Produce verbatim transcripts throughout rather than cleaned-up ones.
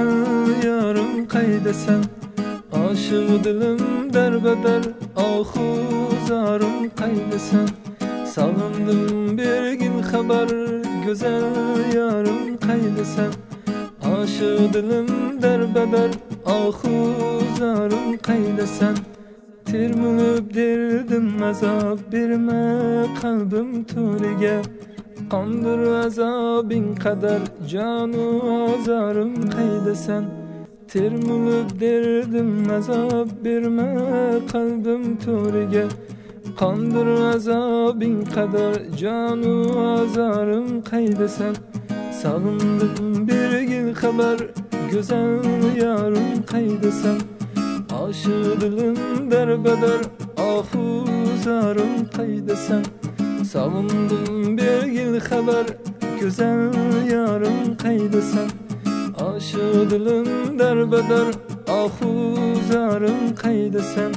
güzel yarım qaydasan, aşık dilim derbeder, ahu zarım qaydasan. Salındım bir gün haber, güzel yarım qaydasan, aşık dilim derbeder, ahu zarım qaydasan. Termülüp derdim azap berme kalbim türege, qandır azabin kadar canu azarım qaydasan. Termülüp derdim azap berme kalbim türege, qandır azabin kadar canu azarım qaydasan. Salındım bir gil haber, güzel yarım qaydasan, aşık dilim derbeder, ahu zarım qaydasan. Salındım bir gil haber, güzel yarım qaydasan, aşık dilim derbeder, ahu zarım qaydasan.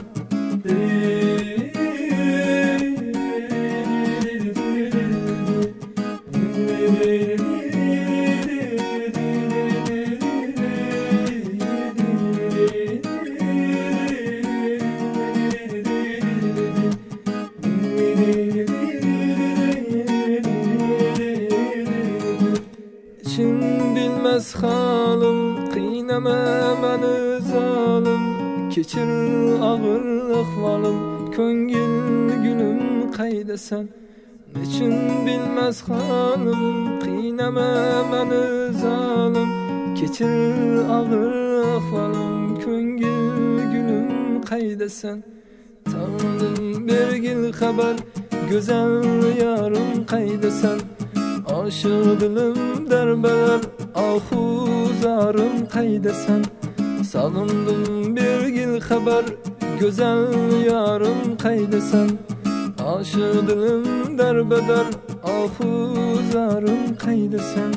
İçim bilmez halim, qiynama meni zalim, keçir ağır ahvalim, ko'ngil gülüm qaydasan. İçim bilmez halim, qiynama meni zalim, keçir ağır ahvalim, ko'ngil gülüm qaydasan. Tanıdım bir gil haber, güzel yarım qaydasan, aşık dilim derbeder, ahu zarım qaydasan. Salındım bir gil haber, güzel yarım qaydasan, aşık dilim derbeder, ahu zarım qaydasan.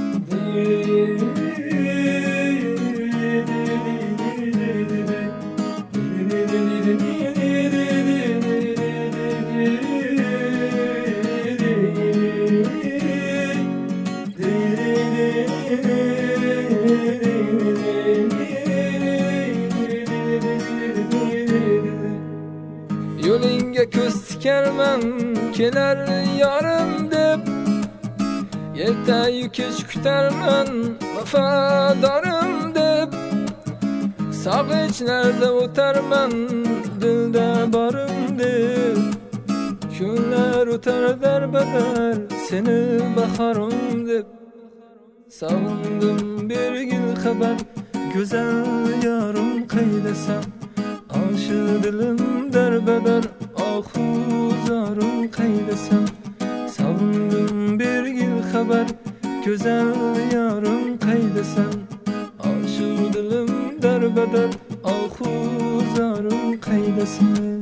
Yo'lingga ko'z tikarman, kelar yarim deb, ertayu kech kutarman, vafadorim deb. Sog'inchlarda o'tarman, dilda borim deb, kunlar o'tar derbeder, seni bahorim deb. Salındım bir gil haber, güzel yarım qaydasan, aşık dilim derbeder, ahu zarım qaydasan. Salındım bir gil haber, güzel yarım qaydasan, aşık dilim derbeder, ahu zarım qaydasan.